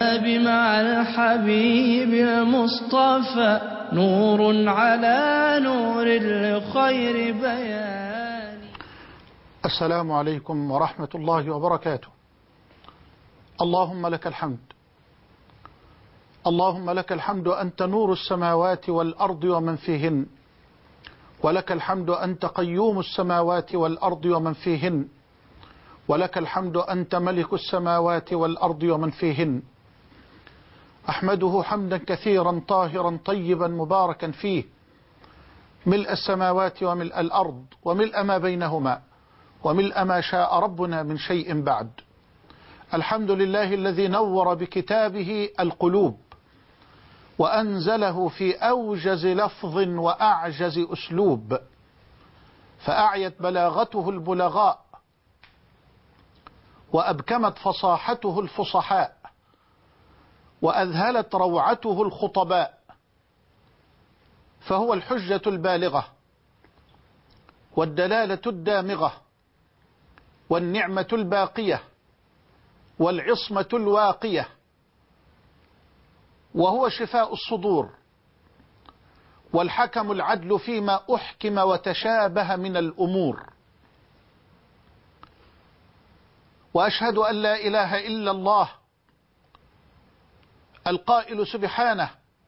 مع الحبيب المصطفى نور على نور لخير بيان. السلام عليكم ورحمة الله وبركاته. اللهم لك الحمد، اللهم لك الحمد أنت نور السماوات والأرض ومن فيهن، ولك الحمد أنت قيوم السماوات والأرض ومن فيهن، ولك الحمد أنت ملك السماوات والأرض ومن فيهن. أحمده حمدا كثيرا طاهرا طيبا مباركا فيه، ملء السماوات وملء الأرض وملء ما بينهما وملء ما شاء ربنا من شيء بعد. الحمد لله الذي نور بكتابه القلوب وأنزله في أوجز لفظ وأعجز أسلوب، فأعيت بلاغته البلغاء وأبكمت فصاحته الفصحاء وأذهلت روعته الخطباء، فهو الحجة البالغة والدلالة الدامغة والنعمة الباقية والعصمة الواقية، وهو شفاء الصدور والحكم العدل فيما أحكم وتشابه من الأمور. وأشهد أن لا إله إلا الله القائل سبحانه: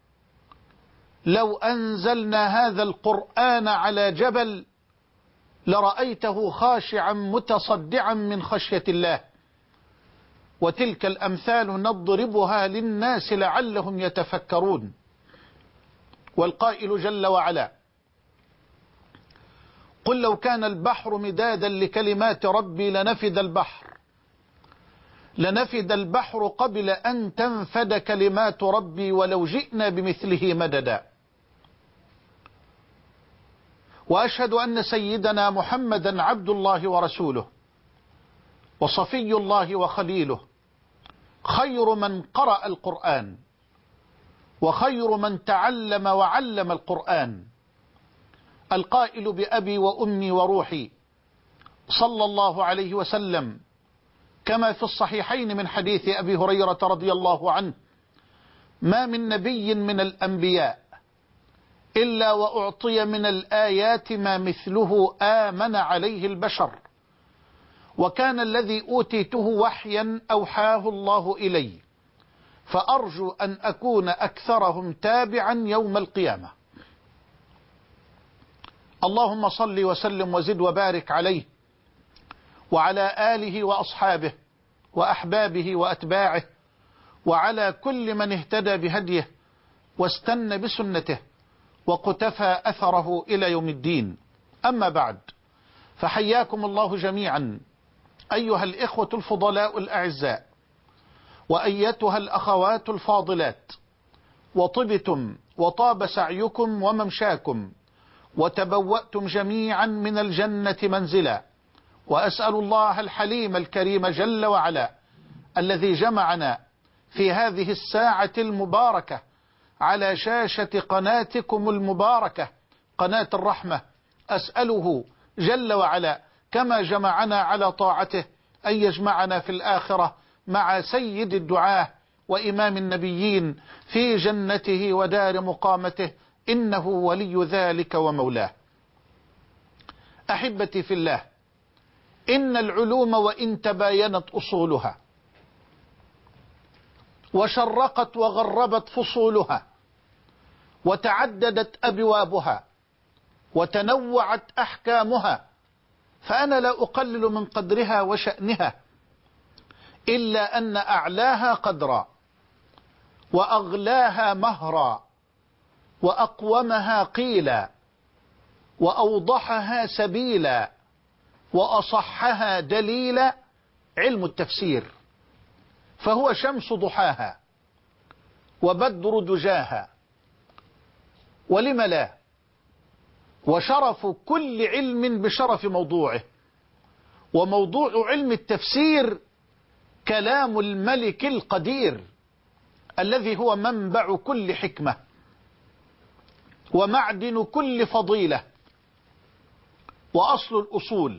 لو أنزلنا هذا القرآن على جبل لرأيته خاشعا متصدعا من خشية الله، وتلك الأمثال نضربها للناس لعلهم يتفكرون. والقائل جل وعلا: قل لو كان البحر مدادا لكلمات ربي لنفد البحر قبل أن تنفد كلمات ربي ولو جئنا بمثله مددا. وأشهد أن سيدنا محمدا عبد الله ورسوله وصفي الله وخليله، خير من قرأ القرآن وخير من تعلم وعلم القرآن، القائل بأبي وأمي وروحي صلى الله عليه وسلم كما في الصحيحين من حديث أبي هريرة رضي الله عنه: ما من نبي من الأنبياء إلا وأعطي من الآيات ما مثله آمن عليه البشر، وكان الذي أوتيته وحيا أوحاه الله إلي، فأرجو أن أكون أكثرهم تابعا يوم القيامة. اللهم صل وسلم وزد وبارك عليه وعلى آله وأصحابه وأحبابه وأتباعه وعلى كل من اهتدى بهديه واستنى بسنته وقتفى أثره إلى يوم الدين. أما بعد، فحياكم الله جميعا أيها الإخوة الفضلاء الأعزاء، وأيتها الأخوات الفاضلات، وطبتم وطاب سعيكم وممشاكم وتبوأتم جميعا من الجنة منزلا. وأسأل الله الحليم الكريم جل وعلا الذي جمعنا في هذه الساعة المباركة على شاشة قناتكم المباركة قناة الرحمة، أسأله جل وعلا كما جمعنا على طاعته أن يجمعنا في الآخرة مع سيد الدعاة وإمام النبيين في جنته ودار مقامته، إنه ولي ذلك ومولاه. أحبتي في الله، إن العلوم وإن تباينت أصولها وشرقت وغربت فصولها وتعددت أبوابها وتنوعت أحكامها، فأنا لا أقلل من قدرها وشأنها، إلا أن أعلاها قدرا وأغلاها مهرا وأقومها قيلا وأوضحها سبيلا وأصحها دليلا علم التفسير، فهو شمس ضحاها وبدر دجاها، ولم لا، وشرف كل علم بشرف موضوعه. وموضوع علم التفسير كلام الملك القدير الذي هو منبع كل حكمة ومعدن كل فضيلة وأصل الأصول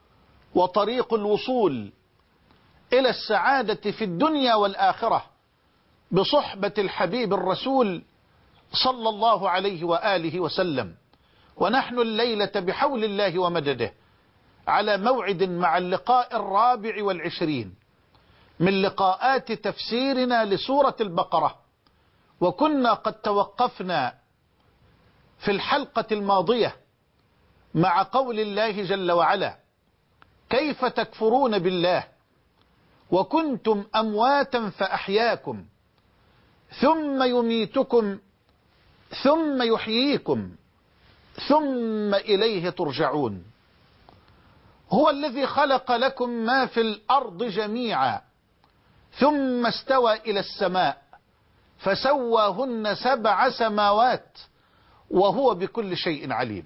وطريق الوصول إلى السعادة في الدنيا والآخرة، بصحبة الحبيب الرسول صلى الله عليه وآله وسلم. ونحن الليلة بحول الله ومدده على موعد مع اللقاء 24 من لقاءات تفسيرنا لسورة البقرة. وكنا قد توقفنا في الحلقة الماضية مع قول الله جل وعلا: كيف تكفرون بالله وكنتم أمواتا فأحياكم ثم يميتكم ثم يحييكم ثم إليه ترجعون. هو الذي خلق لكم ما في الأرض جميعا ثم استوى إلى السماء فسواهن 7 سماوات وهو بكل شيء عليم.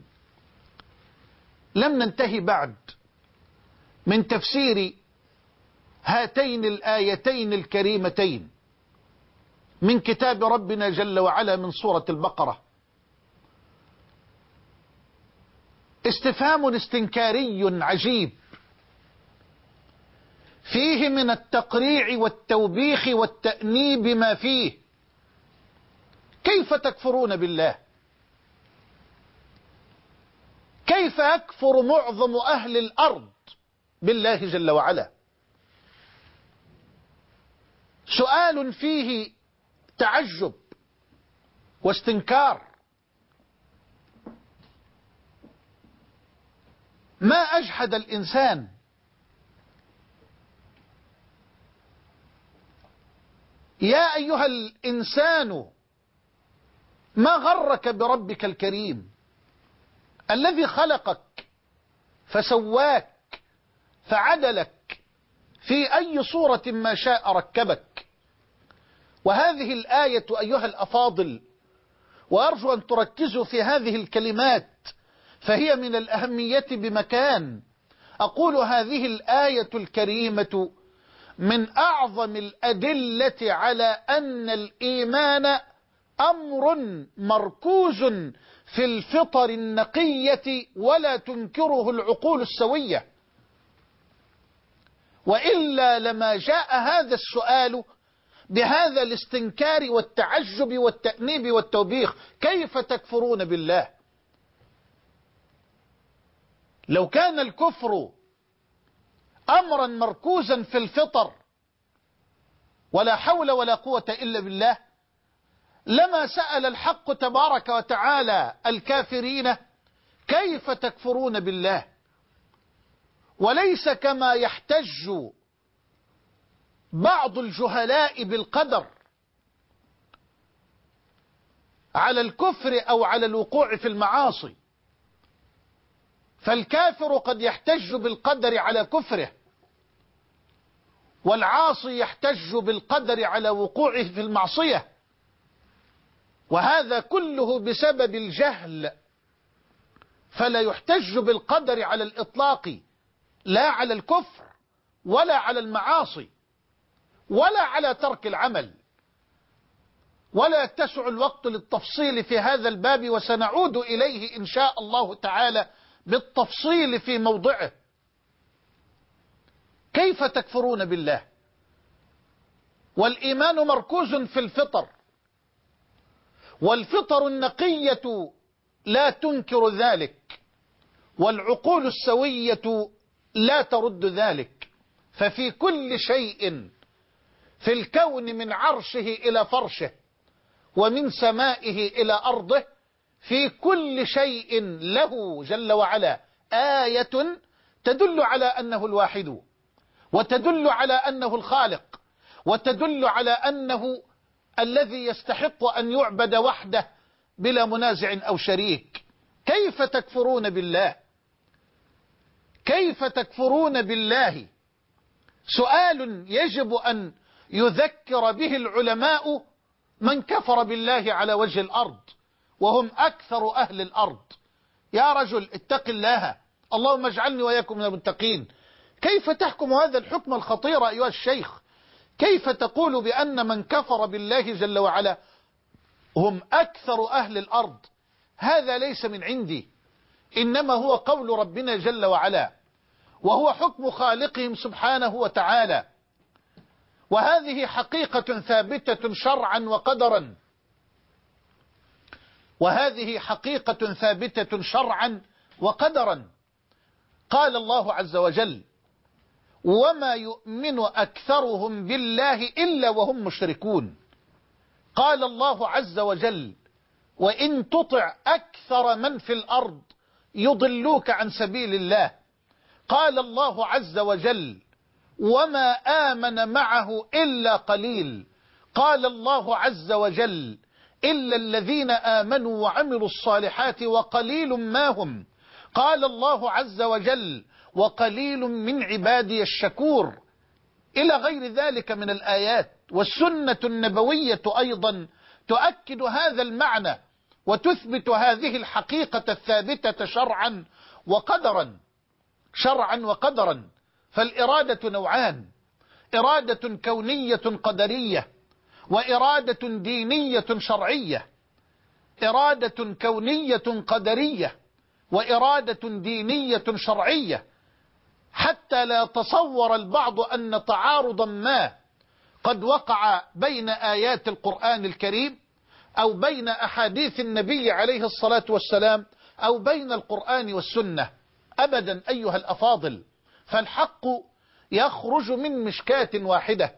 لم ننتهي بعد من تفسير هاتين الآيتين الكريمتين من كتاب ربنا جل وعلا من سورة البقرة. استفهام استنكاري عجيب فيه من التقريع والتوبيخ والتأنيب ما فيه. كيف تكفرون بالله؟ كيف يكفر معظم أهل الأرض بالله جل وعلا؟ سؤال فيه تعجب واستنكار. ما أجحد الإنسان يا أيها الإنسان ما غرك بربك الكريم الذي خلقك فسواك فعدلك في أي صورة ما شاء ركبك. وهذه الآية أيها الأفاضل، وأرجو أن تركزوا في هذه الكلمات فهي من الأهمية بمكان. أقول هذه الآية الكريمة من أعظم الأدلة على أن الإيمان أمر مركوز في الفطر النقية ولا تنكره العقول السوية، وإلا لما جاء هذا السؤال بهذا الاستنكار والتعجب والتأنيب والتوبيخ: كيف تكفرون بالله؟ لو كان الكفر أمرا مركوزا في الفطر ولا حول ولا قوة إلا بالله لما سأل الحق تبارك وتعالى الكافرين: كيف تكفرون بالله؟ وليس كما يحتج بعض الجهلاء بالقدر على الكفر أو على الوقوع في المعاصي. فالكافر قد يحتج بالقدر على كفره، والعاصي يحتج بالقدر على وقوعه في المعصية، وهذا كله بسبب الجهل. فلا يحتج بالقدر على الإطلاق، لا على الكفر ولا على المعاصي ولا على ترك العمل. ولا يتسع الوقت للتفصيل في هذا الباب، وسنعود إليه إن شاء الله تعالى بالتفصيل في موضعه. كيف تكفرون بالله والإيمان مركوز في الفطر، والفطر النقية لا تنكر ذلك، والعقول السوية لا ترد ذلك. ففي كل شيء في الكون من عرشه إلى فرشه ومن سمائه إلى أرضه، في كل شيء له جل وعلا آية تدل على أنه الواحد، وتدل على أنه الخالق، وتدل على أنه الذي يستحق أن يعبد وحده بلا منازع أو شريك. كيف تكفرون بالله؟ كيف تكفرون بالله؟ سؤال يجب أن يذكر به العلماء من كفر بالله على وجه الأرض وهم أكثر أهل الأرض. يا رجل اتق الله، اللهم اجعلني وإياكم من المتقين. كيف تحكم هذا الحكم الخطير أيها الشيخ؟ كيف تقول بأن من كفر بالله جل وعلا هم أكثر أهل الأرض؟ هذا ليس من عندي، إنما هو قول ربنا جل وعلا، وهو حكم خالقهم سبحانه وتعالى. وهذه حقيقة ثابتة شرعا وقدرا، وهذه حقيقة ثابتة شرعا وقدرا. قال الله عز وجل: وما يؤمن أكثرهم بالله إلا وهم مشركون. قال الله عز وجل: وإن تطع أكثر من في الأرض يضلوك عن سبيل الله. قال الله عز وجل: وما آمن معه إلا قليل. قال الله عز وجل: إلا الذين آمنوا وعملوا الصالحات وقليل ما هم. قال الله عز وجل: وقليل من عبادي الشكور. إلى غير ذلك من الآيات، والسنة النبوية أيضا تؤكد هذا المعنى وتثبت هذه الحقيقة الثابتة شرعا وقدرا. شرعا وقدرا. فالإرادة نوعان: إرادة كونية قدرية، وإرادة دينية شرعية. إرادة كونية قدرية وإرادة دينية شرعية، حتى لا يتصور البعض أن تعارضا ما قد وقع بين آيات القرآن الكريم أو بين أحاديث النبي عليه الصلاة والسلام أو بين القرآن والسنة. أبدا أيها الأفاضل، فالحق يخرج من مشكاة واحدة.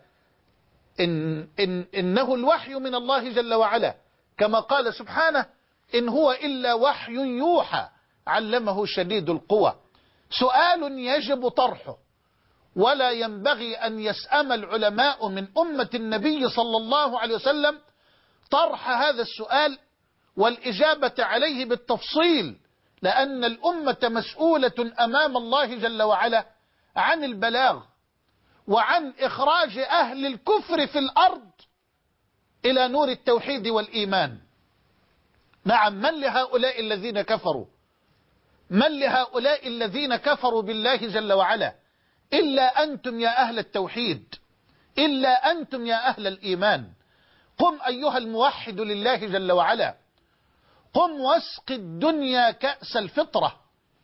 إنه الوحي من الله جل وعلا، كما قال سبحانه: إن هو إلا وحي يوحى علمه شديد القوى. سؤال يجب طرحه، ولا ينبغي أن يسأم العلماء من أمة النبي صلى الله عليه وسلم طرح هذا السؤال والإجابة عليه بالتفصيل، لأن الأمة مسؤولة أمام الله جل وعلا عن البلاغ وعن إخراج أهل الكفر في الأرض إلى نور التوحيد والإيمان. نعم، من لهؤلاء الذين كفروا؟ من لهؤلاء الذين كفروا بالله جل وعلا إلا أنتم يا أهل التوحيد، إلا أنتم يا أهل الإيمان. قم أيها الموحد لله جل وعلا، قم واسق الدنيا كأس الفطرة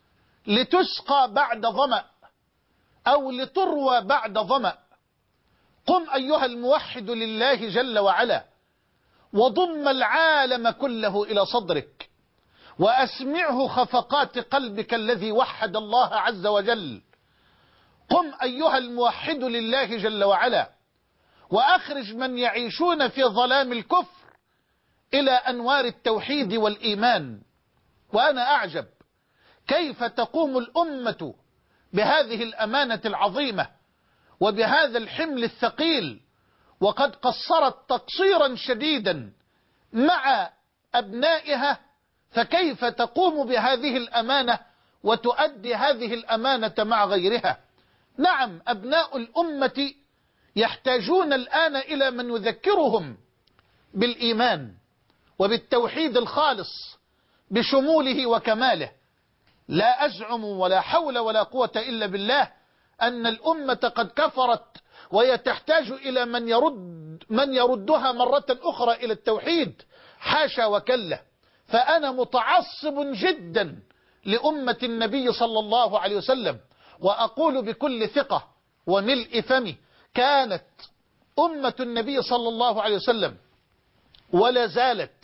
لتسقى بعد ظمأ أو لتروى بعد ظمأ. قم أيها الموحد لله جل وعلا وضم العالم كله إلى صدرك، وأسمعه خفقات قلبك الذي وحد الله عز وجل. قم أيها الموحد لله جل وعلا وأخرج من يعيشون في ظلام الكفر إلى أنوار التوحيد والإيمان. وأنا أعجب كيف تقوم الأمة بهذه الأمانة العظيمة وبهذا الحمل الثقيل، وقد قصرت تقصيرا شديدا مع أبنائها، فكيف تقوم بهذه الأمانة وتؤدي هذه الأمانة مع غيرها؟ نعم، أبناء الأمة يحتاجون الآن إلى من يذكرهم بالإيمان وبالتوحيد الخالص بشموله وكماله. لا أزعم ولا حول ولا قوة إلا بالله أن الأمة قد كفرت وهي تحتاج إلى من يردها مرة أخرى إلى التوحيد، حاشا وكلا. فأنا متعصب جدا لأمة النبي صلى الله عليه وسلم، وأقول بكل ثقة وملء فمي: كانت أمة النبي صلى الله عليه وسلم ولا زالت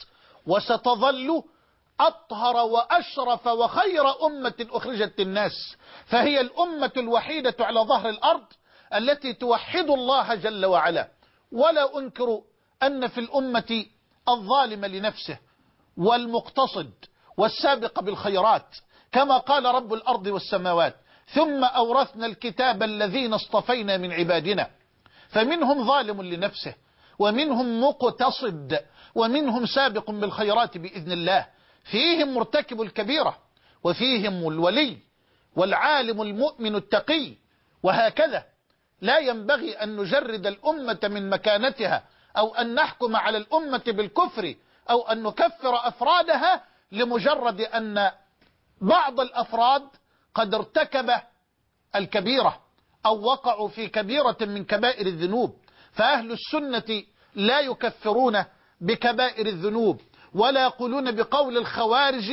وستظل أطهر وأشرف وخير أمة أخرجت الناس، فهي الأمة الوحيدة على ظهر الأرض التي توحد الله جل وعلا. ولا أنكر أن في الأمة الظالم لنفسه والمقتصد والسابق بالخيرات، كما قال رب الأرض والسماوات: ثم أورثنا الكتاب الذين اصطفينا من عبادنا. فمنهم ظالم لنفسه، ومنهم مقتصد، ومنهم سابق بالخيرات بإذن الله. فيهم مرتكب الكبيرة، وفيهم الولي والعالم المؤمن التقي، وهكذا. لا ينبغي أن نجرد الأمة من مكانتها، أو أن نحكم على الأمة بالكفر، أو أن نكفر أفرادها لمجرد أن بعض الأفراد قد ارتكب الكبيرة أو وقعوا في كبيرة من كبائر الذنوب. فأهل السنة لا يكفرون بكبائر الذنوب، ولا يقولون بقول الخوارج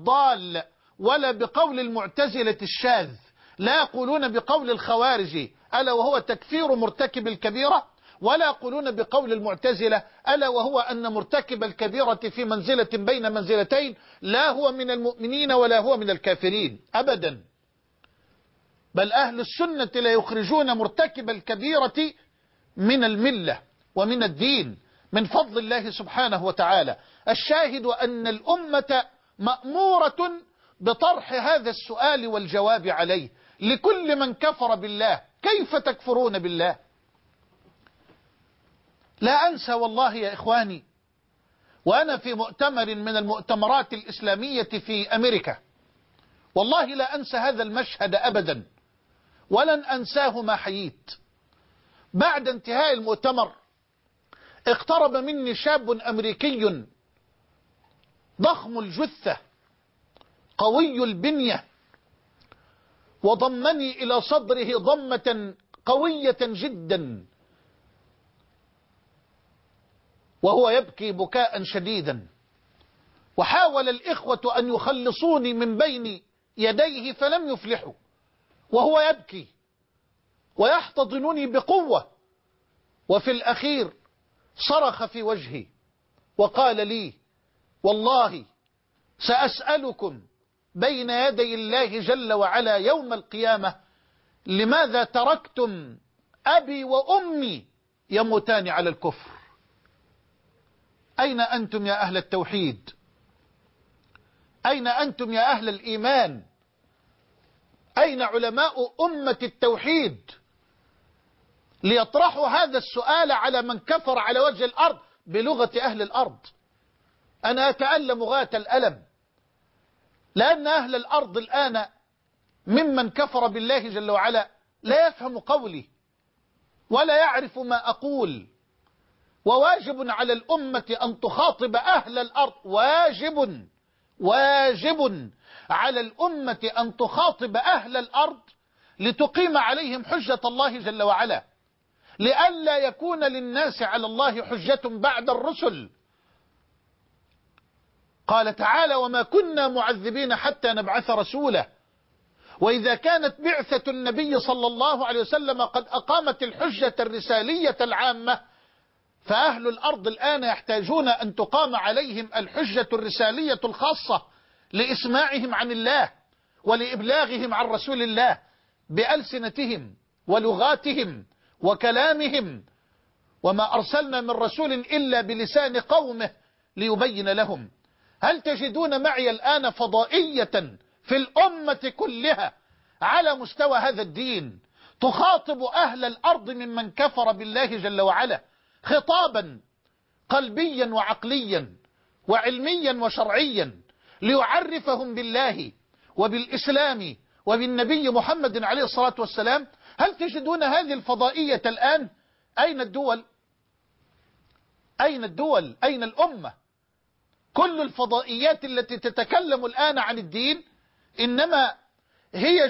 الضال، ولا بقول المعتزلة الشاذ، لا يقولون بقول الخوارج ألا وهو تكفير مرتكب الكبيرة، ولا يقولون بقول المعتزلة ألا وهو أن مرتكب الكبيرة في منزلة بين منزلتين، لا هو من المؤمنين ولا هو من الكافرين أبدا، بل أهل السنة لا يخرجون مرتكب الكبيرة من الملة ومن الدين من فضل الله سبحانه وتعالى. الشاهد أن الأمة مأمورة بطرح هذا السؤال والجواب عليه لكل من كفر بالله. كيف تكفرون بالله؟ لا أنسى والله يا إخواني، وأنا في مؤتمر من المؤتمرات الإسلامية في أمريكا، والله لا أنسى هذا المشهد أبدا ولن أنساه ما حييت. بعد انتهاء المؤتمر اقترب مني شاب أمريكي ضخم الجثة قوي البنية، وضمني إلى صدره ضمة قوية جدا وهو يبكي بكاء شديدا، وحاول الإخوة أن يخلصوني من بين يديه فلم يفلحوا، وهو يبكي ويحتضنني بقوة، وفي الأخير صرخ في وجهي وقال لي والله سأسألكم بين يدي الله جل وعلا يوم القيامة لماذا تركتم أبي وأمي يموتان على الكفر؟ أين أنتم يا أهل التوحيد؟ أين أنتم يا أهل الإيمان؟ أين علماء أمة التوحيد ليطرحوا هذا السؤال على من كفر على وجه الأرض بلغة أهل الأرض؟ أنا أتألم غاية الألم، لأن أهل الأرض الآن ممن كفر بالله جل وعلا لا يفهم قولي ولا يعرف ما أقول، وواجب على الأمة أن تخاطب أهل الأرض، واجب على الأمة أن تخاطب أهل الأرض لتقيم عليهم حجة الله جل وعلا، لئلا يكون للناس على الله حجة بعد الرسل. قال تعالى وما كنا معذبين حتى نبعث رسولا، وإذا كانت بعثة النبي صلى الله عليه وسلم قد أقامت الحجة الرسالية العامة، فأهل الأرض الآن يحتاجون أن تقام عليهم الحجة الرسالية الخاصة لإسماعهم عن الله ولإبلاغهم عن رسول الله بألسنتهم ولغاتهم وكلامهم، وما أرسلنا من رسول إلا بلسان قومه ليبين لهم. هل تجدون معي الآن فضائية في الأمة كلها على مستوى هذا الدين تخاطب أهل الأرض ممن كفر بالله جل وعلا خطابا قلبيا وعقليا وعلميا وشرعيا ليعرفهم بالله وبالإسلام وبالنبي محمد عليه الصلاة والسلام؟ هل تجدون هذه الفضائية الآن؟ أين الدول؟ أين الدول؟ أين الأمة؟ كل الفضائيات التي تتكلم الآن عن الدين إنما هي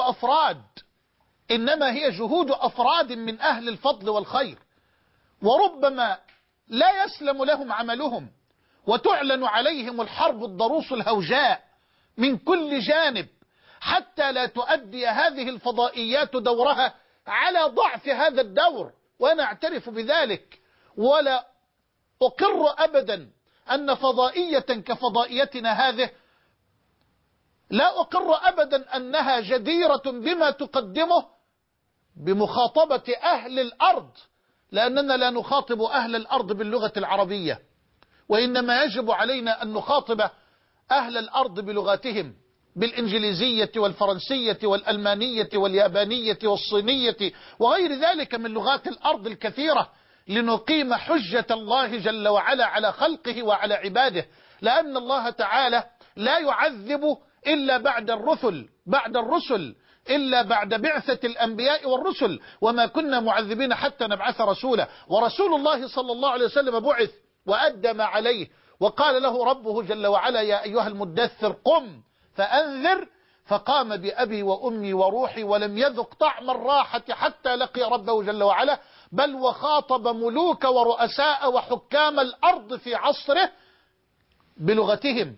جهود أفراد من أهل الفضل والخير، وربما لا يسلم لهم عملهم، وتعلن عليهم الحرب الضروس الهوجاء من كل جانب حتى لا تؤدي هذه الفضائيات دورها على ضعف هذا الدور، وأنا أعترف بذلك، ولا أقر أبدا أن فضائية كفضائيتنا هذه لا أقر أبدا أنها جديرة بما تقدمه بمخاطبة أهل الأرض، لأننا لا نخاطب أهل الأرض باللغة العربية، وإنما يجب علينا أن نخاطب أهل الأرض بلغاتهم، بالإنجليزية والفرنسية والألمانية واليابانية والصينية وغير ذلك من لغات الأرض الكثيرة، لنقيم حجة الله جل وعلا على خلقه وعلى عباده، لأن الله تعالى لا يعذب إلا بعد الرسل إلا بعد بعثة الأنبياء والرسل، وما كنا معذبين حتى نبعث رسولا. ورسول الله صلى الله عليه وسلم بعث وأدى ما عليه، وقال له ربه جل وعلا يا أيها المدثر قم فأنذر، فقام بأبي وأمي وروحي ولم يذق طعم الراحة حتى لقي ربه جل وعلا، بل وخاطب ملوك ورؤساء وحكام الأرض في عصره بلغتهم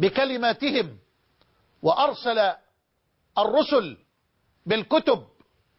بكلماتهم، وأرسل الرسل بالكتب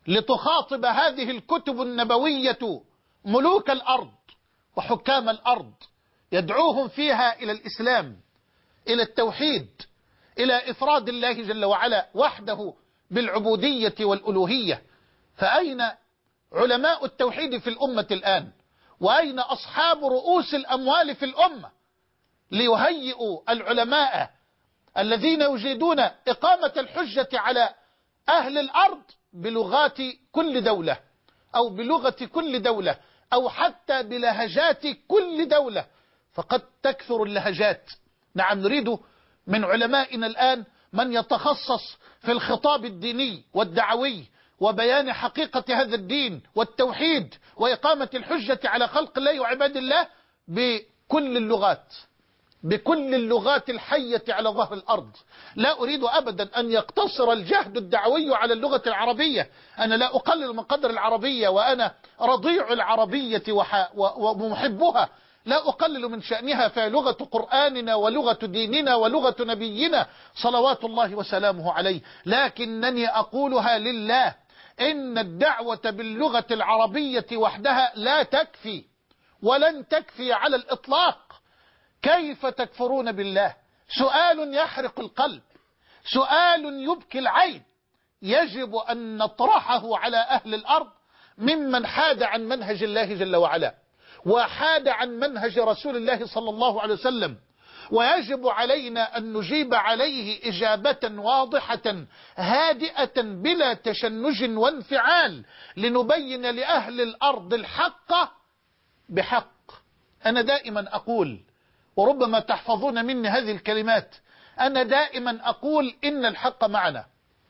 لتخاطب هذه الكتب النبوية ملوك الأرض وحكام الأرض، يدعوهم فيها إلى الإسلام، إلى التوحيد، إلى إفراد الله جل وعلا وحده بالعبودية والألوهية. فأين علماء التوحيد في الأمة الآن؟ وأين أصحاب رؤوس الأموال في الأمة ليهيئوا العلماء الذين يجيدون إقامة الحجة على أهل الأرض بلغات كل دولة، أو بلغة كل دولة، أو حتى بلهجات كل دولة؟ فقد تكثر اللهجات. نعم، نريد من علمائنا الآن من يتخصص في الخطاب الديني والدعوي وبيان حقيقة هذا الدين والتوحيد وإقامة الحجة على خلق الله وعباد الله بكل اللغات، بكل اللغات الحية على ظهر الأرض. لا أريد أبدا أن يقتصر الجهد الدعوي على اللغة العربية. أنا لا أقلل من قدر العربية، وأنا رضيع العربية ومحبها، لا أقلل من شأنها، فلغة قرآننا ولغة ديننا ولغة نبينا صلوات الله وسلامه عليه. لكنني أقولها لله، إن الدعوة باللغة العربية وحدها لا تكفي ولن تكفي على الإطلاق. كيف تكفرون بالله؟ سؤال يحرق القلب، سؤال يبكي العين، يجب أن نطرحه على أهل الأرض ممن حاد عن منهج الله جل وعلا وحاد عن منهج رسول الله صلى الله عليه وسلم. ويجب علينا أن نجيب عليه إجابة واضحة هادئة بلا تشنج وانفعال، لنبين لأهل الأرض الحق بحق. أنا دائما أقول، وربما تحفظون مني هذه الكلمات، أنا دائما أقول إن الحق معنا،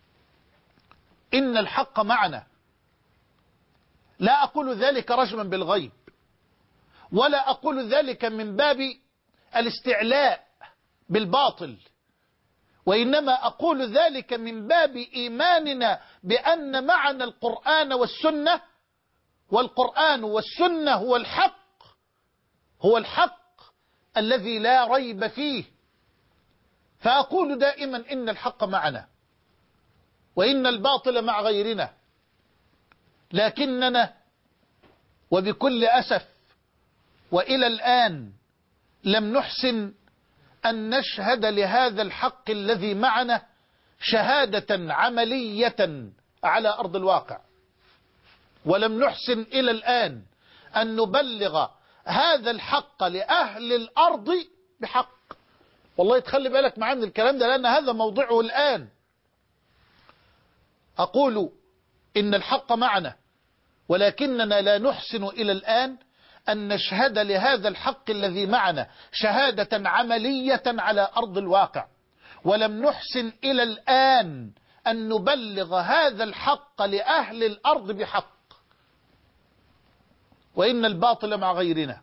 إن الحق معنا. لا أقول ذلك رجما بالغيب، ولا أقول ذلك من باب الاستعلاء بالباطل، وإنما أقول ذلك من باب إيماننا بأن معنا القرآن والسنة، والقرآن والسنة هو الحق، هو الحق الذي لا ريب فيه. فأقول دائما إن الحق معنا وإن الباطل مع غيرنا. لكننا وبكل أسف وإلى الآن لم نحسن أن نشهد لهذا الحق الذي معنا شهادة عملية على أرض الواقع، ولم نحسن إلى الآن أن نبلغ هذا الحق لأهل الأرض بحق. والله تخلي بالك معاه من الكلام ده، لأن هذا موضوعه الآن. أقول إن الحق معنا، ولكننا لا نحسن إلى الآن أن نشهد لهذا الحق الذي معنا شهادة عملية على أرض الواقع، ولم نحسن إلى الآن أن نبلغ هذا الحق لأهل الأرض بحق. وإن الباطل مع غيرنا،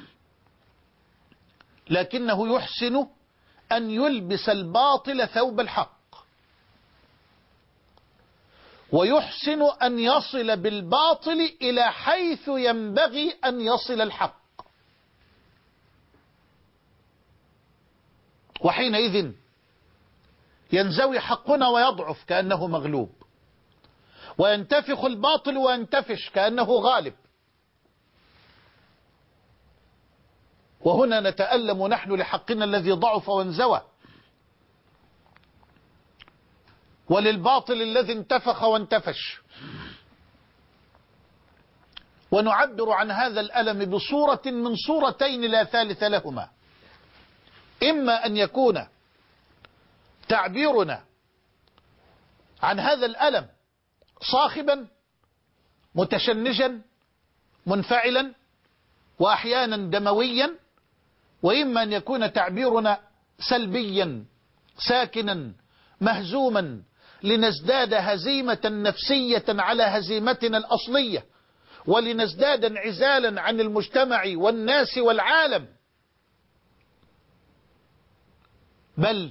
لكنه يحسن أن يلبس الباطل ثوب الحق، ويحسن أن يصل بالباطل إلى حيث ينبغي أن يصل الحق. وحينئذ ينزوي حقنا ويضعف كأنه مغلوب، وينتفخ الباطل وينتفش كأنه غالب. وهنا نتألم نحن لحقنا الذي ضعف وانزوى، وللباطل الذي انتفخ وانتفش. ونعبر عن هذا الألم بصورة من صورتين لا ثالث لهما: إما أن يكون تعبيرنا عن هذا الألم صاخبا متشنجا منفعلا وأحيانا دمويا، وإما أن يكون تعبيرنا سلبيا ساكنا مهزوما، لنزداد هزيمة نفسية على هزيمتنا الأصلية، ولنزداد انعزالا عن المجتمع والناس والعالم، بل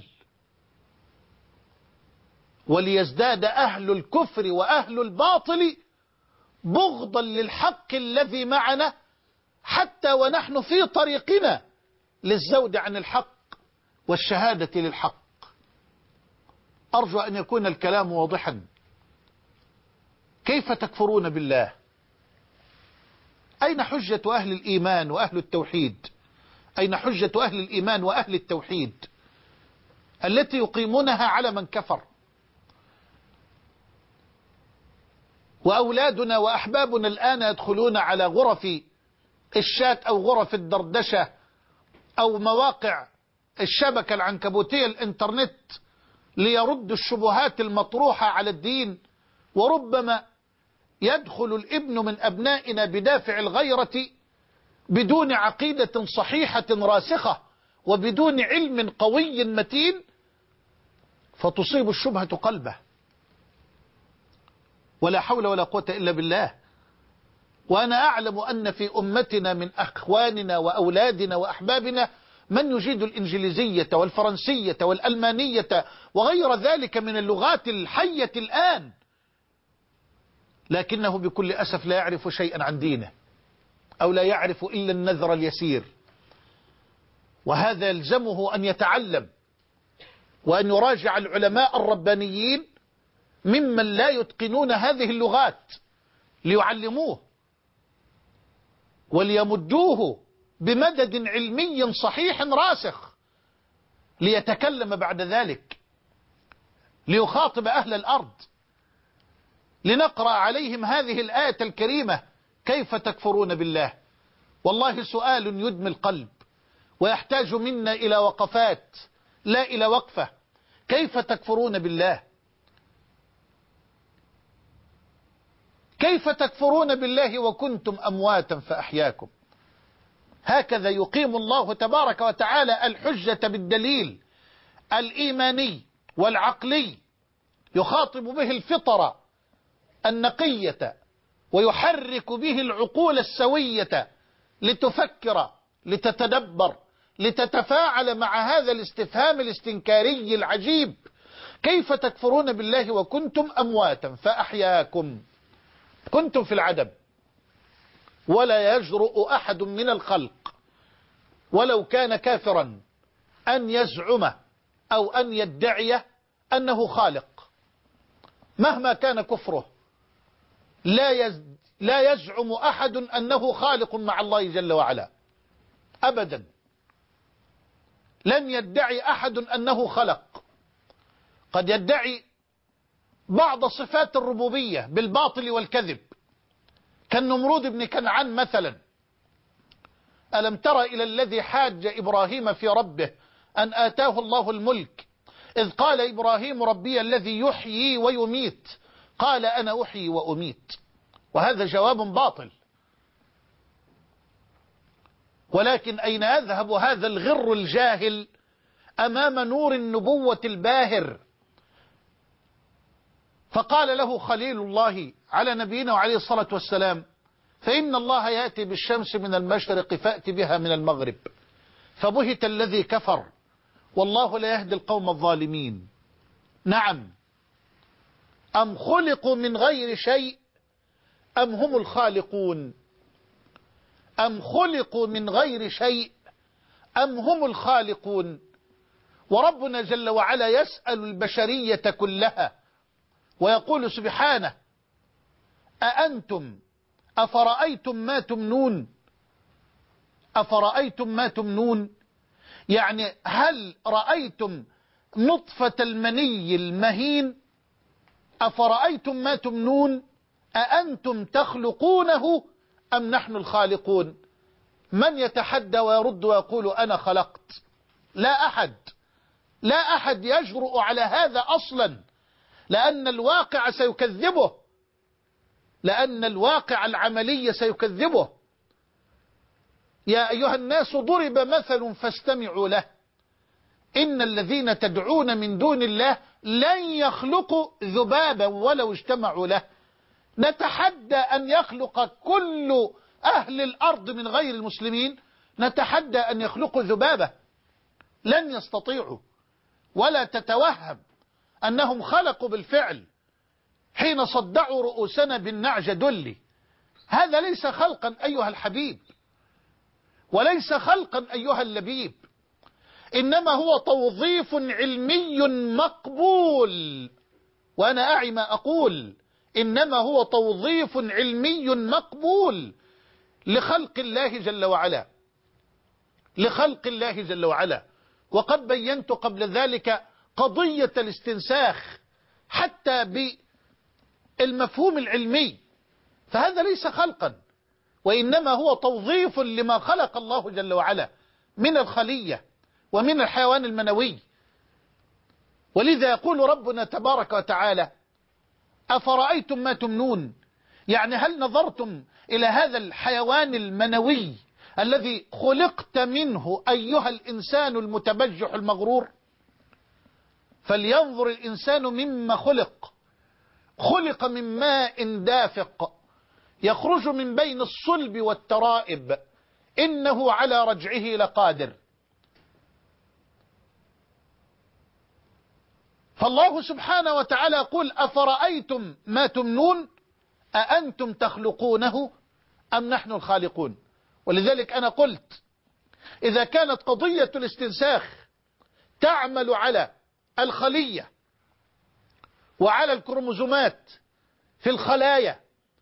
وليزداد أهل الكفر وأهل الباطل بغضا للحق الذي معنا، حتى ونحن في طريقنا للزود عن الحق والشهادة للحق. أرجو أن يكون الكلام واضحا. كيف تكفرون بالله؟ أين حجة أهل الإيمان وأهل التوحيد؟ أين حجة أهل الإيمان وأهل التوحيد التي يقيمونها على من كفر؟ وأولادنا وأحبابنا الآن يدخلون على غرف الشات أو غرف الدردشة أو مواقع الشبكة العنكبوتية الإنترنت ليردوا الشبهات المطروحة على الدين، وربما يدخل الابن من أبنائنا بدافع الغيرة بدون عقيدة صحيحة راسخة وبدون علم قوي متين، فتصيب الشبهة قلبه، ولا حول ولا قوة إلا بالله. وأنا أعلم أن في أمتنا من أخواننا وأولادنا وأحبابنا من يجيد الإنجليزية والفرنسية والألمانية وغير ذلك من اللغات الحية الآن، لكنه بكل أسف لا يعرف شيئا عن دينه، أو لا يعرف إلا النذر اليسير. وهذا يلزمه أن يتعلم وأن يراجع العلماء الربانيين ممن لا يتقنون هذه اللغات ليعلموه وليمدوه بمدد علمي صحيح راسخ ليتكلم بعد ذلك، ليخاطب أهل الأرض، لنقرأ عليهم هذه الآية الكريمة: كيف تكفرون بالله؟ والله سؤال يدمي القلب ويحتاج منا إلى وقفات لا إلى وقفة. كيف تكفرون بالله؟ كيف تكفرون بالله وكنتم أمواتا فأحياكم؟ هكذا يقيم الله تبارك وتعالى الحجة بالدليل الإيماني والعقلي، يخاطب به الفطرة النقية ويحرك به العقول السوية لتفكر، لتتدبر، لتتفاعل مع هذا الاستفهام الاستنكاري العجيب: كيف تكفرون بالله وكنتم أمواتا فأحياكم؟ كنتم في العدم، ولا يجرؤ أحد من الخلق ولو كان كافرا أن يزعم أو أن يدعي أنه خالق، مهما كان كفره. لا يزعم أحد أنه خالق مع الله جل وعلا أبدا. لن يدعي أحد أنه خلق. قد يدعي بعض صفات الربوبية بالباطل والكذب، كالنمرود بن كنعان مثلا. ألم تر إلى الذي حاج إبراهيم في ربه أن آتاه الله الملك إذ قال إبراهيم: ربي الذي يحيي ويميت، قال أنا أحيي وأميت. وهذا جواب باطل. ولكن أين يذهب هذا الغر الجاهل أمام نور النبوة الباهر؟ فقال له خليل الله على نبينا وعليه الصلاة والسلام: فإن الله يأتي بالشمس من المشرق فأت بها من المغرب. فبهت الذي كفر والله لا يهدي القوم الظالمين. نعم، أم خلقوا من غير شيء أم هم الخالقون؟ أم خلقوا من غير شيء أم هم الخالقون؟ وربنا جل وعلا يسأل البشرية كلها ويقول سبحانه: أأنتم أفرأيتم ما تمنون؟ أفرأيتم ما تمنون يعني هل رأيتم نطفة المني المهين؟ أفرأيتم ما تمنون أأنتم تخلقونه أم نحن الخالقون؟ من يتحدى ويرد ويقول أنا خلقت؟ لا أحد، لا أحد يجرؤ على هذا أصلا، لأن الواقع سيكذبه، لأن الواقع العملي سيكذبه. يا أيها الناس ضرب مثل فاستمعوا له: إن الذين تدعون من دون الله لن يخلقوا ذبابا ولو اجتمعوا له. نتحدى أن يخلق كل أهل الأرض من غير المسلمين، نتحدى أن يخلقوا ذبابة، لن يستطيعوا. ولا تتوهم أنهم خلقوا بالفعل حين صدعوا رؤوسنا بالنعج دلي. هذا ليس خلقا أيها الحبيب، وليس خلقا أيها اللبيب، إنما هو توظيف علمي مقبول. وأنا أعي ما أقول، إنما هو توظيف علمي مقبول لخلق الله جل وعلا، لخلق الله جل وعلا. وقد بينت قبل ذلك قضية الاستنساخ حتى بالمفهوم العلمي، فهذا ليس خلقا، وإنما هو توظيف لما خلق الله جل وعلا من الخلية ومن الحيوان المنوي. ولذا يقول ربنا تبارك وتعالى: أفرأيتم ما تمنون، يعني هل نظرتم إلى هذا الحيوان المنوي الذي خلقت منه أيها الإنسان المتبجح المغرور؟ فلينظر الإنسان مما خلق، خلق من ماء دافق يخرج من بين الصلب والترائب، إنه على رجعه لقادر. فالله سبحانه وتعالى يقول: أفرأيتم ما تمنون أأنتم تخلقونه أم نحن الخالقون؟ ولذلك أنا قلت إذا كانت قضية الاستنساخ تعمل على الخلية وعلى الكروموزومات في الخلايا،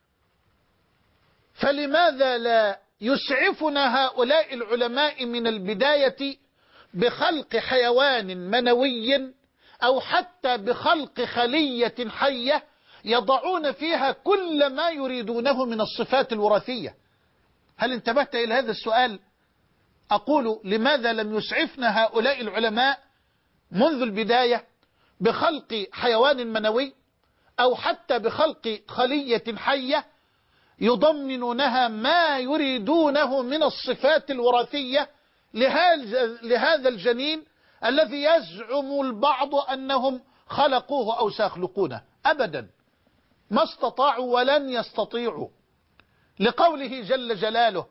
فلماذا لا يسعفنا هؤلاء العلماء من البداية بخلق حيوان منوي أو حتى بخلق خلية حية يضعون فيها كل ما يريدونه من الصفات الوراثية؟ هل انتبهت إلى هذا السؤال؟ أقول لماذا لم يسعفنا هؤلاء العلماء منذ البداية بخلق حيوان منوي أو حتى بخلق خلية حية يضمنونها ما يريدونه من الصفات الوراثية لهذا الجنين الذي يزعم البعض أنهم خلقوه أو سيخلقونه؟ أبدا، ما استطاعوا ولن يستطيعوا، لقوله جل جلاله: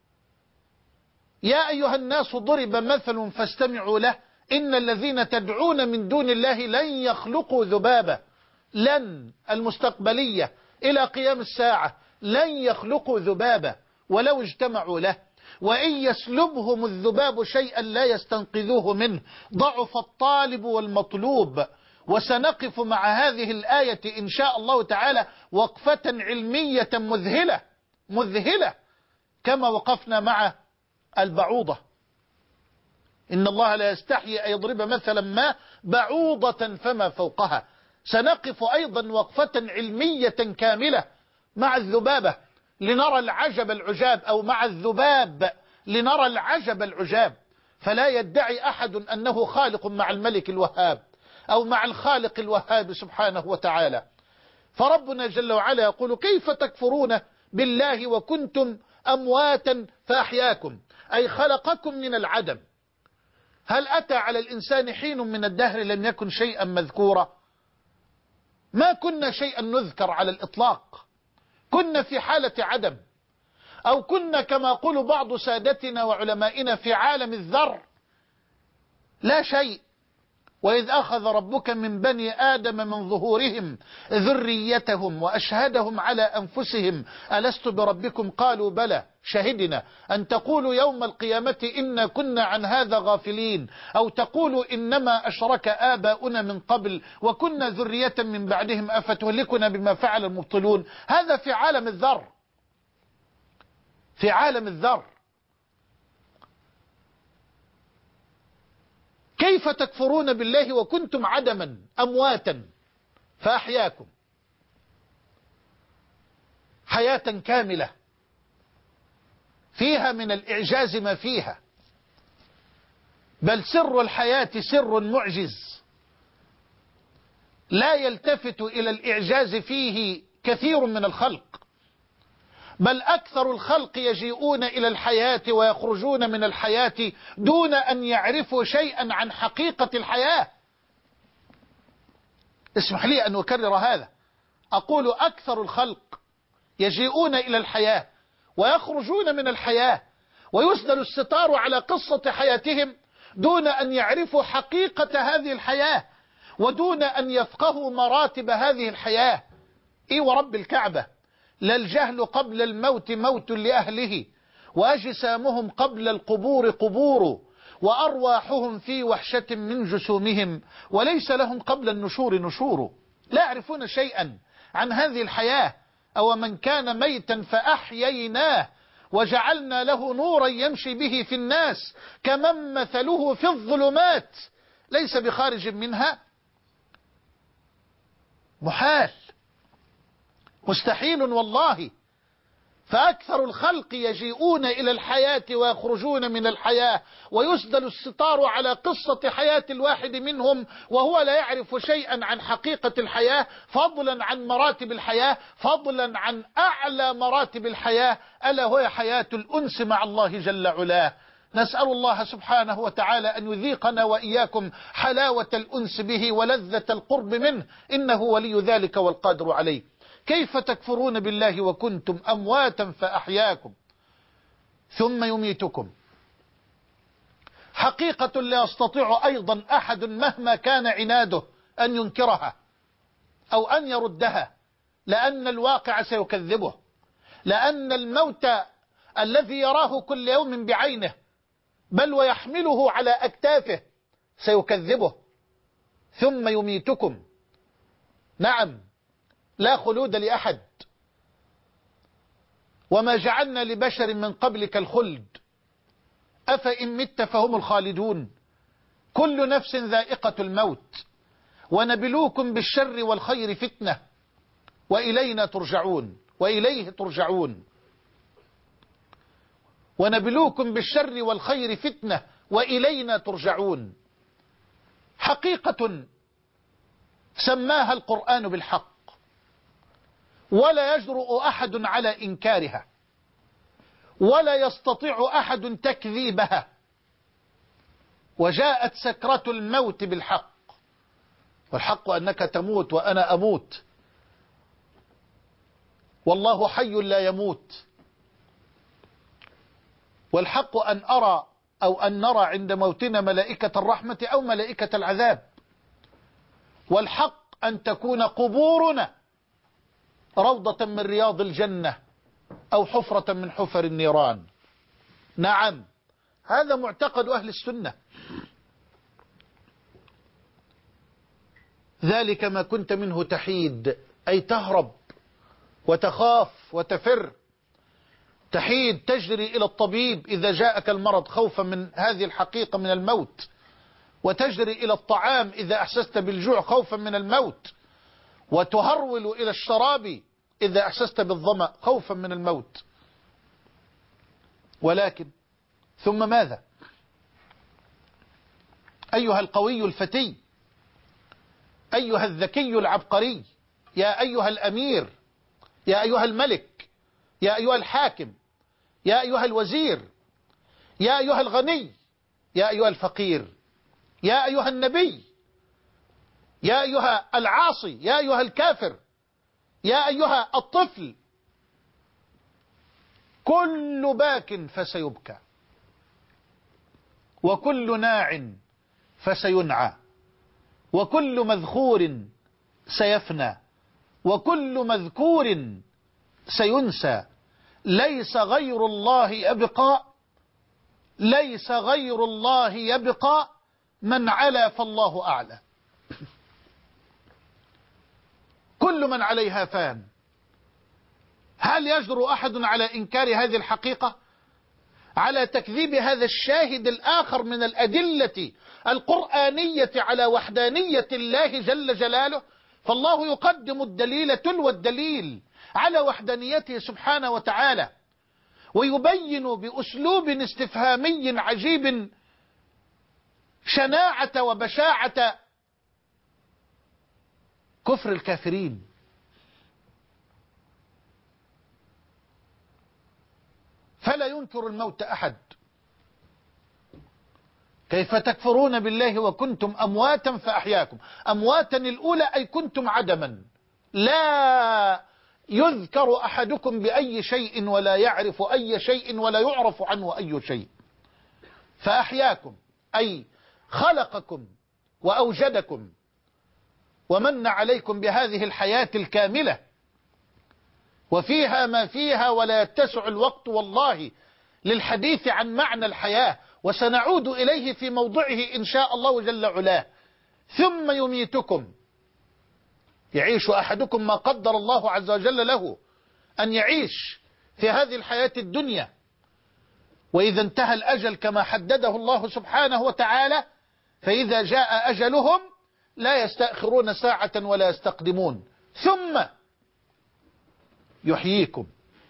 يا أيها الناس ضرب مثل فاستمعوا له إن الذين تدعون من دون الله لن يخلقوا ذبابة، لن المستقبلية إلى قيام الساعة، لن يخلقوا ذبابة ولو اجتمعوا له، وإن يسلبهم الذباب شيئا لا يستنقذوه منه، ضعف الطالب والمطلوب. وسنقف مع هذه الآية إن شاء الله تعالى وقفة علمية مذهلة كما وقفنا مع البعوضة. إن الله لا يستحيي أن يضرب مثلا ما بعوضة فما فوقها. سنقف أيضا وقفة علمية كاملة مع الذبابة لنرى العجب العجاب، أو مع الذباب لنرى العجب العجاب. فلا يدعي أحد أنه خالق مع الملك الوهاب أو مع الخالق الوهاب سبحانه وتعالى. فربنا جل وعلا يقول: كيف تكفرون بالله وكنتم أمواتا فأحياكم، أي خلقكم من العدم. هل أتى على الإنسان حين من الدهر لم يكن شيئا مذكورا؟ ما كنا شيئا نذكر على الإطلاق، كنا في حالة عدم، أو كنا كما يقول بعض سادتنا وعلمائنا في عالم الذر، لا شيء. وإذ أخذ ربك من بني آدم من ظهورهم ذريتهم وأشهدهم على أنفسهم ألست بربكم قالوا بلى شهدنا أن تقولوا يوم القيامة إنا كنا عن هذا غافلين، أو تقولوا إنما أشرك آباؤنا من قبل وكنا ذرية من بعدهم أفتهلكنا بما فعل المبطلون. هذا في عالم الذر، في عالم الذر. كيف تكفرون بالله وكنتم عدما أمواتا فأحياكم، حياة كاملة فيها من الإعجاز ما فيها، بل سر الحياة سر معجز لا يلتفت إلى الإعجاز فيه كثير من الخلق، بل أكثر الخلق يجيئون إلى الحياة ويخرجون من الحياة دون أن يعرفوا شيئا عن حقيقة الحياة. اسمح لي أن أكرر هذا، أقول أكثر الخلق يجيئون إلى الحياة ويخرجون من الحياة ويسدل الستار على قصة حياتهم دون أن يعرفوا حقيقة هذه الحياة ودون أن يفقهوا مراتب هذه الحياة. إي ورب الكعبة، لا الجهل قبل الموت موت لأهله، وأجسامهم قبل القبور قبور، وأرواحهم في وحشة من جسومهم، وليس لهم قبل النشور نشور. لا يعرفون شيئا عن هذه الحياة. أو من كان ميتا فأحييناه وجعلنا له نورا يمشي به في الناس كمن مثله في الظلمات ليس بخارج منها. محال، مستحيل والله. فأكثر الخلق يجيئون إلى الحياة ويخرجون من الحياة، ويسدل الستار على قصة حياة الواحد منهم وهو لا يعرف شيئا عن حقيقة الحياة، فضلا عن مراتب الحياة، فضلا عن أعلى مراتب الحياة، ألا وهي حياة الأنس مع الله جل علاه. نسأل الله سبحانه وتعالى أن يذيقنا وإياكم حلاوة الأنس به ولذة القرب منه، إنه ولي ذلك والقادر عليه. كيف تكفرون بالله وكنتم أمواتا فأحياكم ثم يميتكم. حقيقة لا يستطيع أيضا أحد مهما كان عناده أن ينكرها أو أن يردها، لأن الواقع سيكذبه، لأن الموت الذي يراه كل يوم بعينه بل ويحمله على أكتافه سيكذبه. ثم يميتكم، نعم، لا خلود لأحد، وما جعلنا لبشر من قبلك الخلد أفإن مت فهم الخالدون. كل نفس ذائقة الموت ونبلوكم بالشر والخير فتنة وإلينا ترجعون، وإليه ترجعون. ونبلوكم بالشر والخير فتنة وإلينا ترجعون. حقيقة سماها القرآن بالحق، ولا يجرؤ أحد على إنكارها، ولا يستطيع أحد تكذيبها. وجاءت سكرة الموت بالحق، والحق أنك تموت وأنا أموت، والله حي لا يموت. والحق أن أرى أو أن نرى عند موتنا ملائكة الرحمة أو ملائكة العذاب. والحق أن تكون قبورنا روضة من رياض الجنة أو حفرة من حفر النيران. نعم، هذا معتقد أهل السنة. ذلك ما كنت منه تحيد، أي تهرب وتخاف وتفر. تحيد، تجري إلى الطبيب إذا جاءك المرض خوفا من هذه الحقيقة من الموت، وتجري إلى الطعام إذا أحسست بالجوع خوفا من الموت، وتهرول إلى الشراب إذا أحسست بالظمأ خوفا من الموت. ولكن ثم ماذا؟ أيها القوي الفتي، أيها الذكي العبقري، يا أيها الأمير، يا أيها الملك، يا أيها الحاكم، يا أيها الوزير، يا أيها الغني، يا أيها الفقير، يا أيها النبي، يا أيها العاصي، يا أيها الكافر، يا أيها الطفل، كل باك فسيبكى، وكل ناع فسينعى، وكل مذخور سيفنى، وكل مذكور سينسى. ليس غير الله يبقى، ليس غير الله يبقى، من علا فالله أعلى. كل من عليها فان. هل يجرؤ أحد على إنكار هذه الحقيقة، على تكذيب هذا الشاهد الآخر من الأدلة القرآنية على وحدانية الله جل جلاله؟ فالله يقدم الدليل تلو الدليل على وحدانيته سبحانه وتعالى، ويبين بأسلوب استفهامي عجيب شناعة وبشاعة كفر الكافرين. فلا ينكر الموت أحد. كيف تكفرون بالله وكنتم أمواتا فأحياكم. أمواتا الأولى أي كنتم عدما، لا يذكر أحدكم بأي شيء ولا يعرف أي شيء ولا يعرف عنه أي شيء. فأحياكم أي خلقكم وأوجدكم ومن عليكم بهذه الحياة الكاملة، وفيها ما فيها ولا يتسع الوقت والله للحديث عن معنى الحياة، وسنعود إليه في موضعه إن شاء الله جل علاه. ثم يميتكم، يعيش أحدكم ما قدر الله عز وجل له أن يعيش في هذه الحياة الدنيا، وإذا انتهى الأجل كما حدده الله سبحانه وتعالى فإذا جاء أجلهم لا يستأخرون ساعة ولا يستقدمون. ثم يحييكم.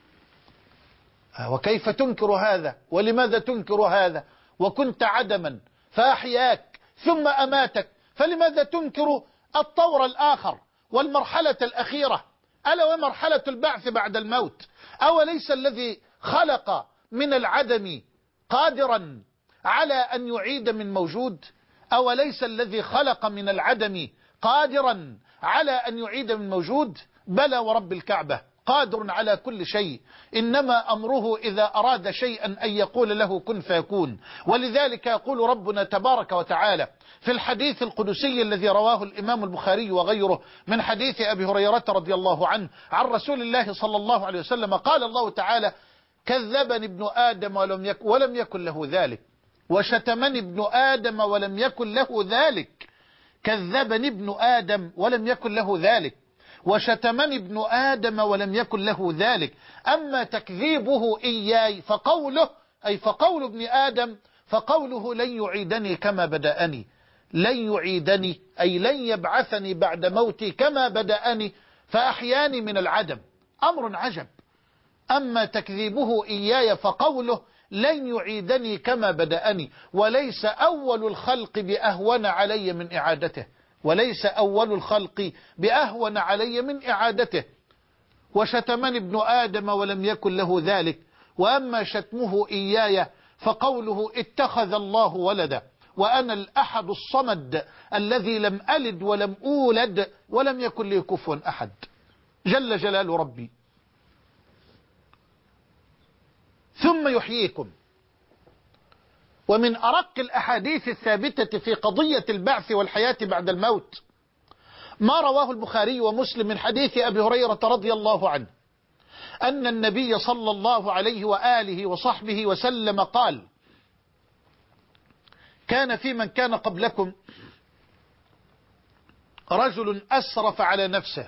وكيف تنكر هذا؟ ولماذا تنكر هذا وكنت عدما فأحياك ثم أماتك؟ فلماذا تنكر الطور الآخر والمرحلة الأخيرة، ألا ومرحلة البعث بعد الموت؟ أوليس الذي خلق من العدم قادرا على أن يعيد من موجود؟ أوليس الذي خلق من العدم قادرا على أن يعيد من موجود؟ بلى ورب الكعبة قادر على كل شيء، إنما أمره إذا أراد شيئا أن يقول له كن فيكون. ولذلك يقول ربنا تبارك وتعالى في الحديث القدسي الذي رواه الإمام البخاري وغيره من حديث أبي هريرة رضي الله عنه عن رسول الله صلى الله عليه وسلم قال الله تعالى: كذبني ابن آدم ولم يكن له ذلك، وشتمني ابن آدم ولم يكن له ذلك. كذبني ابن آدم ولم يكن له ذلك، وشتمني ابن آدم ولم يكن له ذلك. أما تكذيبه إياي فقوله، أي فقول ابن آدم، فقوله لن يعيدني كما بدأني. لن يعيدني أي لن يبعثني بعد موتي كما بدأني فأحياني من العدم. أمر عجب. أما تكذيبه إياي فقوله لن يعيدني كما بدأني، وليس أول الخلق بأهون علي من إعادته، وليس أول الخلق بأهون علي من إعادته. وشتمني ابن آدم ولم يكن له ذلك. وأما شتمه إياي فقوله اتخذ الله ولدا وأنا الأحد الصمد الذي لم ألد ولم أولد ولم يكن لي كفوا أحد. جل جلال ربي. ثم يحييكم. ومن أرق الأحاديث الثابتة في قضية البعث والحياة بعد الموت ما رواه البخاري ومسلم من حديث أبي هريرة رضي الله عنه أن النبي صلى الله عليه وآله وصحبه وسلم قال: كان في من كان قبلكم رجل أسرف على نفسه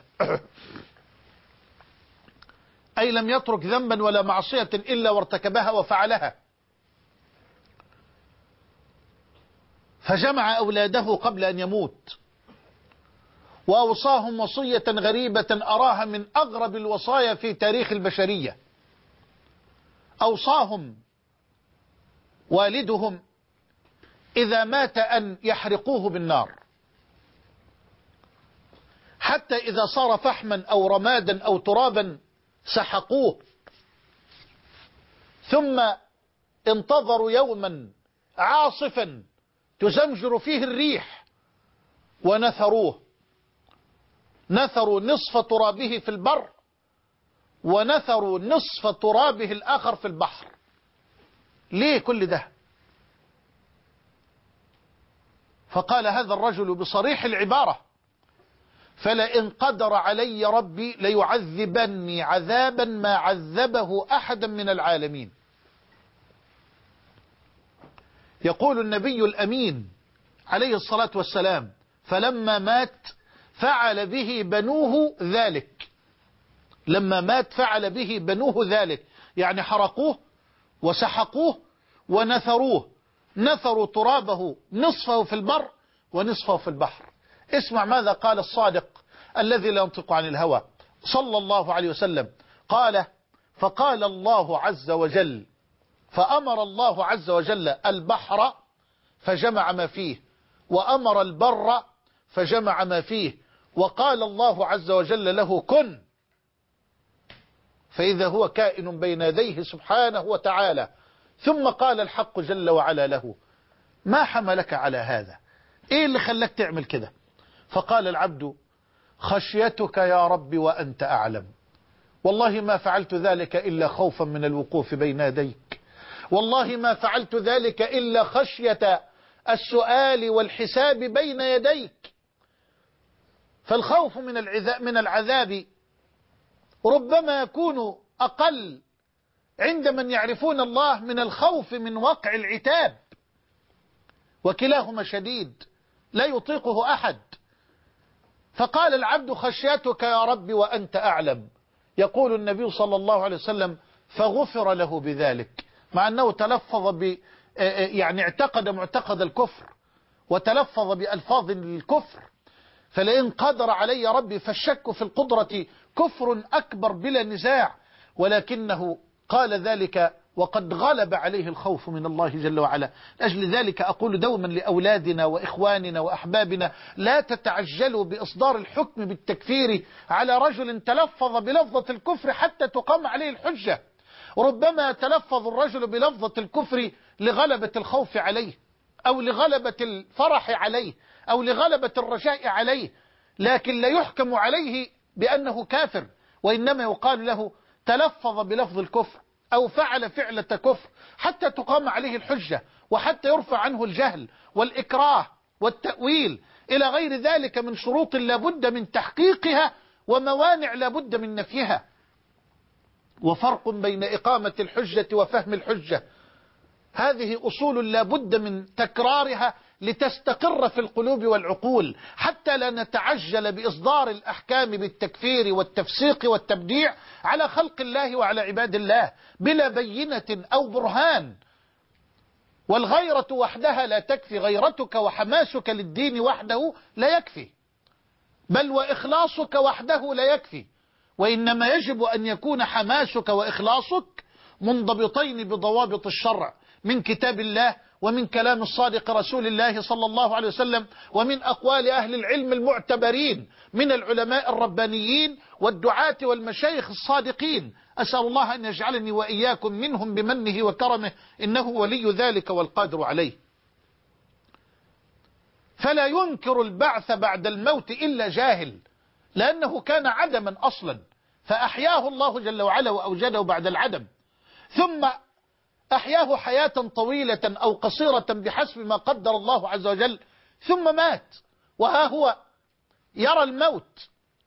أي لم يترك ذنبا ولا معصية إلا وارتكبها وفعلها، فجمع أولاده قبل أن يموت وأوصاهم وصية غريبة أراها من أغرب الوصايا في تاريخ البشرية. أوصاهم والدهم إذا مات أن يحرقوه بالنار، حتى إذا صار فحما أو رمادا أو ترابا سحقوه، ثم انتظروا يوما عاصفا تزمجر فيه الريح ونثروه. نثروا نصف ترابه في البر ونثروا نصف ترابه الآخر في البحر. ليه كل ده؟ فقال هذا الرجل بصريح العبارة: فلئن قدر علي ربي ليعذبني عذابا ما عذبه أحدا من العالمين. يقول النبي الأمين عليه الصلاة والسلام: فلما مات فعل به بنوه ذلك. لما مات فعل به بنوه ذلك، يعني حرقوه وسحقوه ونثروه. نثروا ترابه نصفه في البر ونصفه في البحر. اسمع ماذا قال الصادق الذي لا ينطق عن الهوى صلى الله عليه وسلم. قال: فقال الله عز وجل، فأمر الله عز وجل البحر فجمع ما فيه، وأمر البر فجمع ما فيه، وقال الله عز وجل له كن، فإذا هو كائن بين يديه سبحانه وتعالى. ثم قال الحق جل وعلا له: ما حملك على هذا؟ ايه اللي خلاك تعمل كده؟ فقال العبد: خشيتك يا رب وأنت أعلم، والله ما فعلت ذلك إلا خوفا من الوقوف بين يديك، والله ما فعلت ذلك إلا خشية السؤال والحساب بين يديك. فالخوف من العذاب ربما يكون أقل عند من يعرفون الله من الخوف من وقع العتاب، وكلاهما شديد لا يطيقه أحد. فقال العبد خشيتك يا رب وأنت أعلم. يقول النبي صلى الله عليه وسلم فغفر له بذلك، مع أنه تلفظ يعني اعتقد معتقد الكفر وتلفظ بألفاظ الكفر. فلئن قدر علي ربي فالشك في القدرة كفر أكبر بلا نزاع، ولكنه قال ذلك وقد غلب عليه الخوف من الله جل وعلا. لأجل ذلك أقول دوما لأولادنا وإخواننا وأحبابنا لا تتعجلوا بإصدار الحكم بالتكفير على رجل تلفظ بلفظة الكفر حتى تقام عليه الحجة. ربما تلفظ الرجل بلفظة الكفر لغلبة الخوف عليه، أو لغلبة الفرح عليه، أو لغلبة الرجاء عليه، لكن لا يحكم عليه بأنه كافر، وإنما يقال له تلفظ بلفظ الكفر أو فعل فعلة كفر حتى تقام عليه الحجة، وحتى يرفع عنه الجهل والإكراه والتأويل إلى غير ذلك من شروط لا بد من تحقيقها وموانع لا بد من نفيها. وفرق بين إقامة الحجة وفهم الحجة، هذه أصول لا بد من تكرارها لتستقر في القلوب والعقول، حتى لا نتعجل بإصدار الأحكام بالتكفير والتفسيق والتبديع على خلق الله وعلى عباد الله بلا بينة أو برهان. والغيرة وحدها لا تكفي، غيرتك وحماسك للدين وحده لا يكفي، بل وإخلاصك وحده لا يكفي، وإنما يجب أن يكون حماسك وإخلاصك منضبطين بضوابط الشرع من كتاب الله ومن كلام الصادق رسول الله صلى الله عليه وسلم، ومن أقوال أهل العلم المعتبرين من العلماء الربانيين والدعاة والمشايخ الصادقين. أسأل الله أن يجعلني وإياكم منهم بمنه وكرمه، إنه ولي ذلك والقادر عليه. فلا ينكر البعث بعد الموت إلا جاهل، لأنه كان عدما أصلا فأحياه الله جل وعلا وأوجده بعد العدم، ثم أحياه حياة طويلة أو قصيرة بحسب ما قدر الله عز وجل، ثم مات، وها هو يرى الموت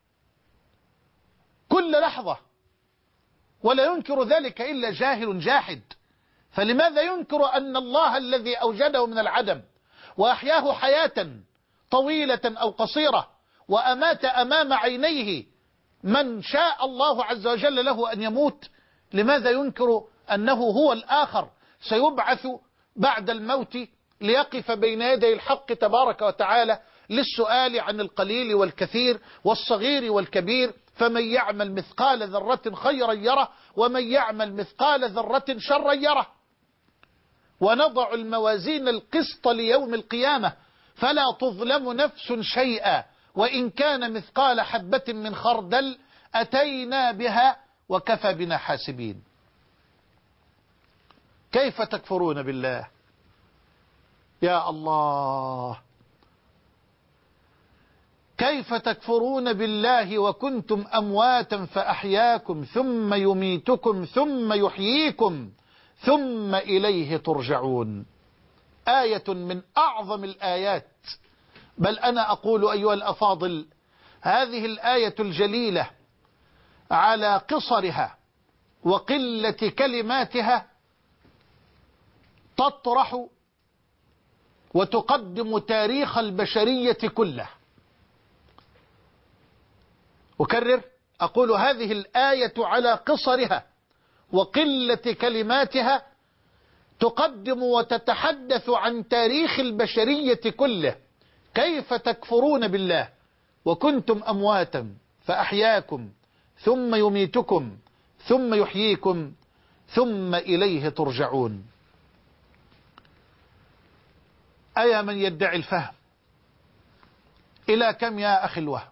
كل لحظة، ولا ينكر ذلك إلا جاهل جاحد. فلماذا ينكر أن الله الذي أوجده من العدم وأحياه حياة طويلة أو قصيرة وأمات أمام عينيه من شاء الله عز وجل له أن يموت، لماذا ينكر أنه هو الآخر سيبعث بعد الموت ليقف بين يدي الحق تبارك وتعالى للسؤال عن القليل والكثير والصغير والكبير؟ فمن يعمل مثقال ذرة خيرا يره ومن يعمل مثقال ذرة شرا يره. ونضع الموازين القسط ليوم القيامة فلا تظلم نفس شيئا وإن كان مثقال حبة من خردل أتينا بها وكفى بنا حاسبين. كيف تكفرون بالله؟ يا الله، كيف تكفرون بالله وكنتم أمواتا فأحياكم ثم يميتكم ثم يحييكم ثم إليه ترجعون. آية من أعظم الآيات، بل أنا أقول أيها الأفاضل هذه الآية الجليلة على قصرها وقلة كلماتها تطرح وتقدم تاريخ البشرية كله. أكرر، أقول هذه الآية على قصرها وقلة كلماتها تقدم وتتحدث عن تاريخ البشرية كله. كيف تكفرون بالله وكنتم أمواتا فأحياكم ثم يميتكم ثم يحييكم ثم إليه ترجعون. أيا من يدعي الفهم، إلى كم يا أخي الوهم؟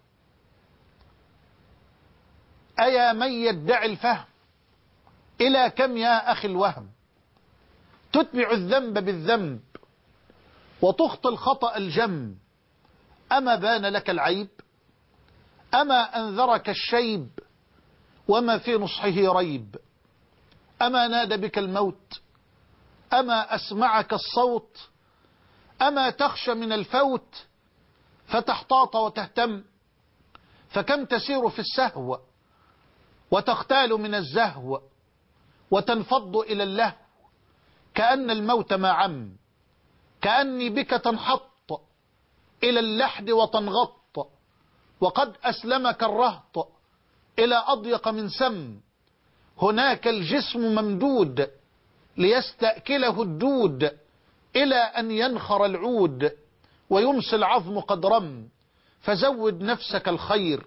أيا من يدعي الفهم، إلى كم يا أخي الوهم؟ تتبع الذنب بالذنب وتخطي الخطأ الجم. أما بان لك العيب؟ أما أنذرك الشيب وما في نصحه ريب؟ أما نادى بك الموت؟ أما أسمعك الصوت؟ أما تخشى من الفوت فتحتاط وتهتم؟ فكم تسير في السهو وتختال من الزهو وتنفض إلى اللهو كأن الموت ما عم، كأني بك تنحط إلى اللحد وتنغط وقد أسلمك الرهط إلى أضيق من سم. هناك الجسم ممدود ليستأكله الدود، إلى أن ينخر العود ويمسي العظم قد رم. فزود نفسك الخير،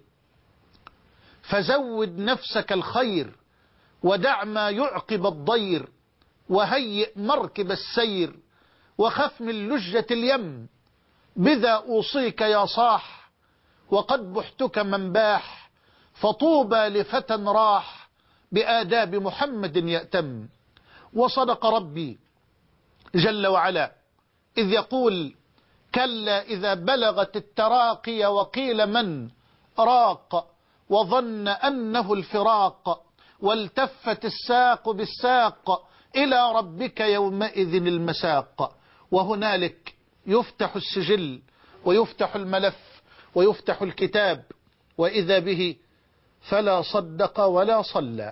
فزود نفسك الخير، ودع ما يعقب الضير، وهيئ مركب السير، وخف من لجة اليم. بذا أوصيك يا صاح، وقد بحتك من باح، فطوبى لفتى راح بآداب محمد يأتم. وصدق ربي جل وعلا إذ يقول: كلا إذا بلغت التراقي وقيل من راق، وظن أنه الفراق، والتفت الساق بالساق، إلى ربك يومئذ المساق. وهنالك يفتح السجل ويفتح الملف ويفتح الكتاب، وإذا به فلا صدق ولا صلى،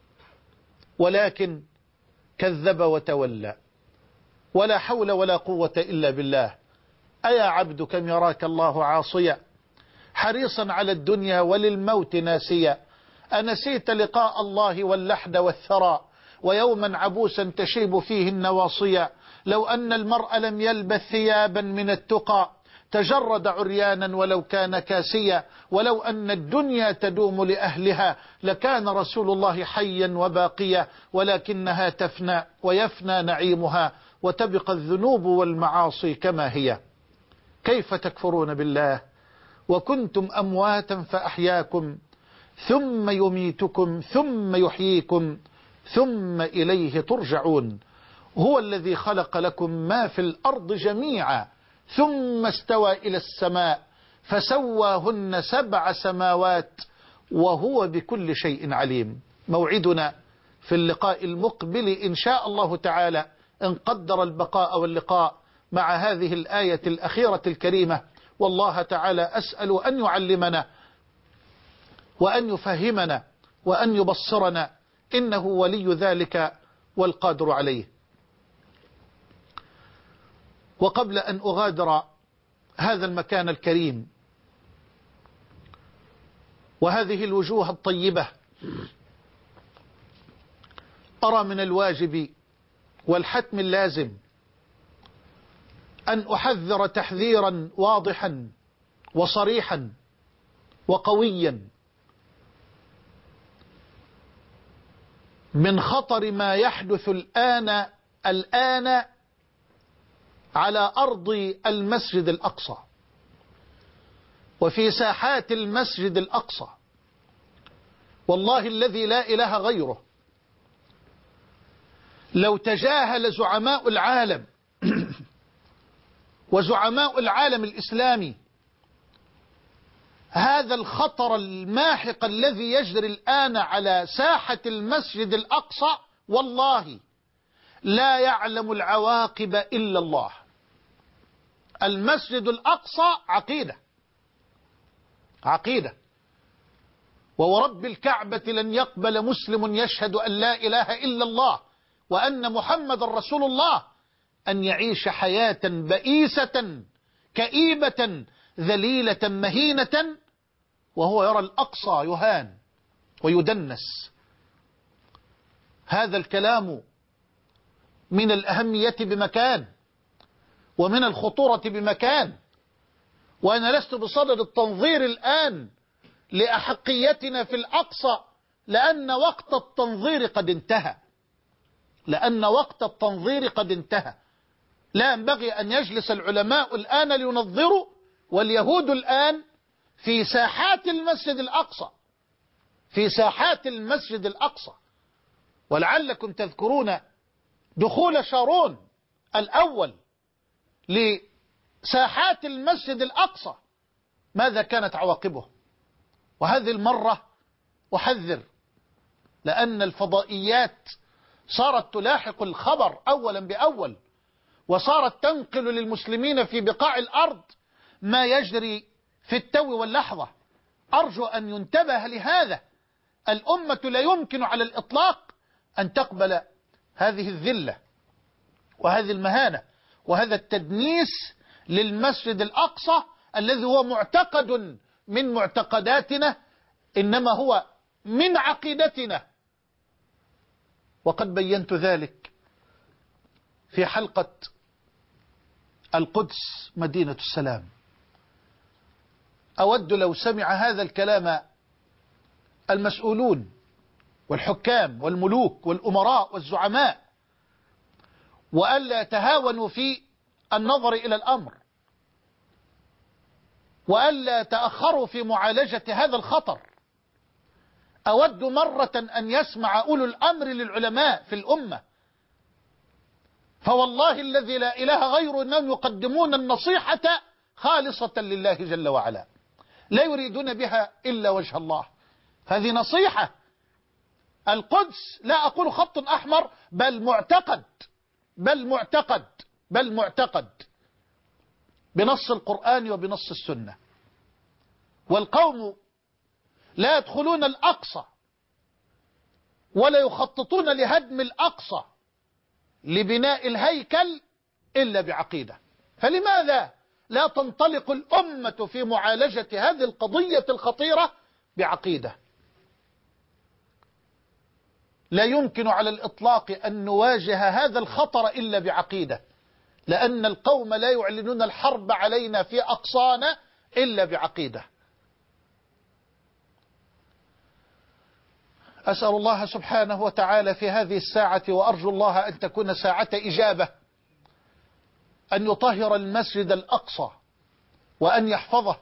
ولكن كذب وتولى. ولا حول ولا قوة إلا بالله. أيا عبد كم يراك الله عاصيا، حريصا على الدنيا وللموت ناسيا. أنسيت لقاء الله واللحد والثرى، ويوما عبوسا تشيب فيه النواصيا. لو أن المرء لم يلبث ثيابا من التقى، تجرد عريانا ولو كان كاسيا. ولو أن الدنيا تدوم لأهلها، لكان رسول الله حيا وباقيا. ولكنها تفنى ويفنى نعيمها، وتبقى الذنوب والمعاصي كما هي. كيف تكفرون بالله وكنتم أمواتا فأحياكم، ثم يميتكم ثم يحييكم، ثم إليه ترجعون. هو الذي خلق لكم ما في الأرض جميعا، ثم استوى إلى السماء فسواهن 7 سماوات، وهو بكل شيء عليم. موعدنا في اللقاء المقبل إن شاء الله تعالى، إن قدر البقاء واللقاء، مع هذه الآية الأخيرة الكريمة. والله تعالى أسأل أن يعلمنا وأن يفهمنا وأن يبصرنا، إنه ولي ذلك والقادر عليه. وقبل أن أغادر هذا المكان الكريم وهذه الوجوه الطيبة، أرى من الواجب والحتم اللازم أن أحذر تحذيرا واضحا وصريحا وقويا من خطر ما يحدث الآن على أرض المسجد الأقصى وفي ساحات المسجد الأقصى. والله الذي لا إله غيره، لو تجاهل زعماء العالم وزعماء العالم الإسلامي هذا الخطر الماحق الذي يجري الآن على ساحة المسجد الأقصى، والله لا يعلم العواقب إلا الله. المسجد الأقصى عقيدة، وورب الكعبة لن يقبل مسلم يشهد أن لا إله إلا الله وأن محمد رسول الله أن يعيش حياة بئيسة كئيبة ذليلة مهينة وهو يرى الأقصى يهان ويدنس. هذا الكلام من الأهمية بمكان ومن الخطورة بمكان، وأنا لست بصدد التنظير الآن لأحقيتنا في الأقصى، لأن وقت التنظير قد انتهى. لا ينبغي أن يجلس العلماء الآن لينظروا واليهود الآن في ساحات المسجد الأقصى. ولعلكم تذكرون دخول شارون الأول لساحات المسجد الأقصى، ماذا كانت عواقبه؟ وهذه المرة أحذر، لأن الفضائيات صارت تلاحق الخبر أولا بأول، وصارت تنقل للمسلمين في بقاع الأرض ما يجري في التو واللحظة. أرجو أن ينتبه لهذا. الأمة لا يمكن على الإطلاق أن تقبل هذه الذلة وهذه المهانة وهذا التدنيس للمسجد الأقصى الذي هو معتقد من معتقداتنا، إنما هو من عقيدتنا. وقد بينت ذلك في حلقة القدس مدينة السلام. أود لو سمع هذا الكلام المسؤولون والحكام والملوك والأمراء والزعماء، وألا يتهاونوا في النظر إلى الأمر، وألا يتأخروا في معالجة هذا الخطر. أود مرة أن يسمع أولو الأمر للعلماء في الأمة، فوالله الذي لا إله غيره أنهم يقدمون النصيحة خالصة لله جل وعلا، لا يريدون بها إلا وجه الله. هذه نصيحة. القدس لا أقول خط أحمر، بل معتقد، بل معتقد، بل معتقد بنص القرآن وبنص السنة. والقوم لا يدخلون الأقصى ولا يخططون لهدم الأقصى لبناء الهيكل إلا بعقيدة. فلماذا لا تنطلق الأمة في معالجة هذه القضية الخطيرة بعقيدة؟ لا يمكن على الإطلاق أن نواجه هذا الخطر إلا بعقيدة، لأن القوم لا يعلنون الحرب علينا في أقصانا إلا بعقيدة. أسأل الله سبحانه وتعالى في هذه الساعة، وأرجو الله أن تكون ساعة إجابة، أن يطهر المسجد الأقصى وأن يحفظه،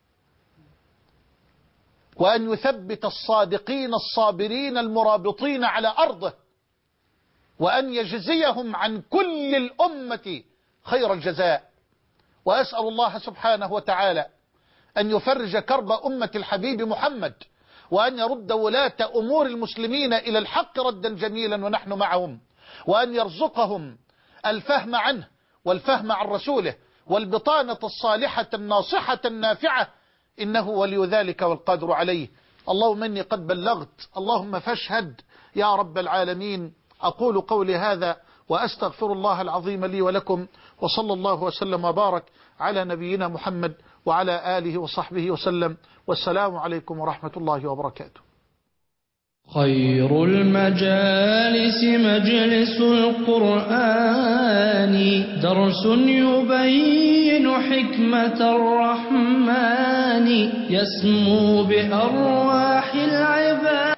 وأن يثبت الصادقين الصابرين المرابطين على أرضه، وأن يجزيهم عن كل الأمة خير الجزاء. وأسأل الله سبحانه وتعالى أن يفرج كرب أمة الحبيب محمد، وأن يرد ولاة أمور المسلمين إلى الحق ردا جميلا ونحن معهم، وأن يرزقهم الفهم عنه والفهم عن رسوله والبطانة الصالحة الناصحة النافعة، إنه ولي ذلك والقادر عليه. اللهم إني قد بلغت، اللهم فاشهد يا رب العالمين. أقول قولي هذا وأستغفر الله العظيم لي ولكم، وصلى الله وسلم وبارك على نبينا محمد وعلى آله وصحبه وسلم، والسلام عليكم ورحمة الله وبركاته. خير المجالس مجلس القرآن، درس يبين حكمة الرحمن، يسمو بأرواح العباد.